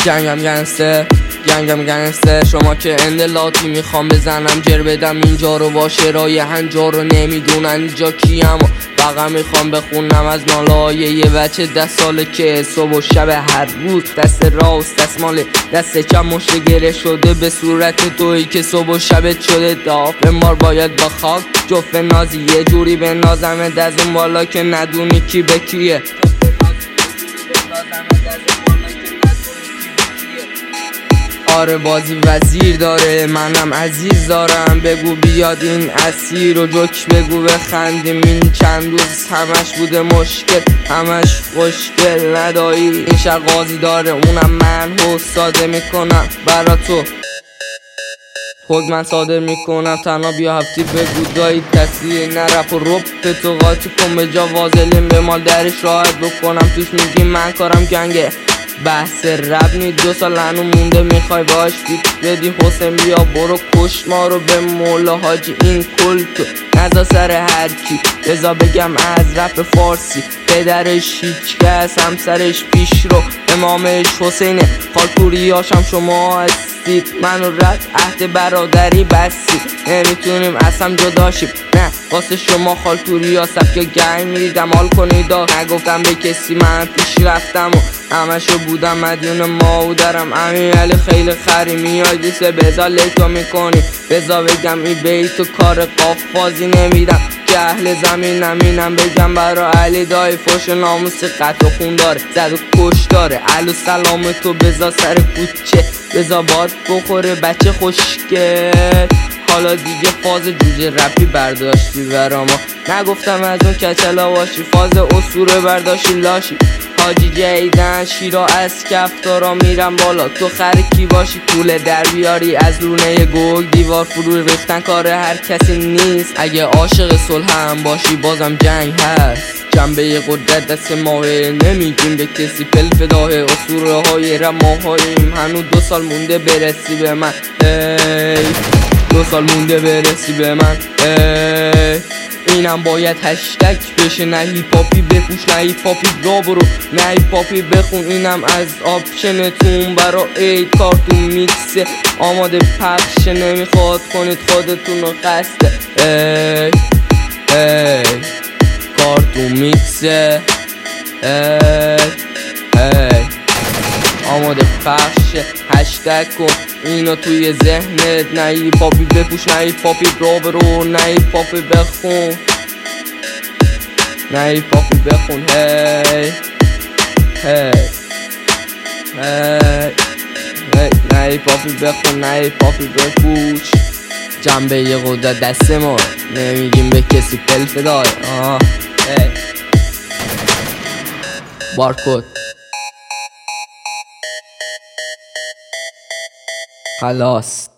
گنگم گنگستر شما که اندلاتی میخوام بزنم جر بدم اینجا رو با شرای هنجار رو نمیدونن اینجا کیم و فقط میخوام بخونم از نالای یه بچه 10 ساله که صبح و شب هر روز دست راست دستمال دست چپ مشت گره شده به صورت تویی که صبح و شبت شده داف مار باید با خاک جفت نازی یه جوری به نازمه از اون بالا که ندونی کی به کیه. آره بازی وزیر داره منم عزیز دارم بگو بیاد این اسیر و جوک بگو بخندیم این چند روز همش بوده مشکل همش خوشگل ندایی این شهر قاضی داره اونم من ساده میکنم برا تو خود من صادر میکنم تنها بیا هفتی بگو دایی کسی نرپ و رب تو قاطی کن به جا وازلین به مال درش راحت بکنم توش میگی من کارم گنگه بحث رب نی 2 سال هنو مونده میخوای باش فیت بدی حسین بیا برو کش ما رو به مولا حاجی این کل تو نزا سر هر کی بزا بگم از رپ فارسی پدرش هیچ کس همسرش پیش رو امامش حسینه خالپوریاشم شما هستید من و رد عهد برادری بستید نمیتونیم اصلا جداشیم نه واسه شما خالپوریا سبک گنگ میریدم حال کنید نگفتم به کسی من پیش رفتم و همشو بودم مدیون ما دارم امین علی خیلی خری میای دیسه بزا لیتو میکنی بزا بگم این بیت و کار قافازی نمیدم که اهل زمین نمینم بگم برا علی دای فوش ناموس قطع و خون داره زد و کش داره علو سلام تو بزا سر کوچه بزا باد بخوره بچه خوشگل حالا دیگه فاز جوجه رپی برداشتی برا ما نگفتم از اون کچلا باشی فاز اسطوره برداشتی لاشی حاجی جیدن شیرا از کفتارا میرم بالا تو خرکی باشی طول در بیاری از لونه گوگ دیوار فرو ریختن کار هر کسی نیست اگه عاشق صلح هم باشی بازم جنگ هست جنبه قدرت دست ماه نمیگیم به کسی فداه اسطوره های رماهاییم هنو 2 سال مونده برسی به من 2 سال مونده برسی به من اینم باید هشتگ بشه نه هیپاپی بپوش نه هیپاپی را برو نه هیپاپی بخون اینم از آپشنتون برا اید کارتون میکسه آماده پخش نمیخواد کنید خودتون رو خسته کارتون میکسه آماده پخش هشتگ کن اینو توی ذهنت نه هیپاپی بپوش نه هیپاپی را برو نه هیپاپی بخون نه هیپاپی بخون نه هیپاپی بخون نه هیپاپی بپوش جنبه یه قدرت دست ما نمیگیم به کسی فدای بارکود خلاص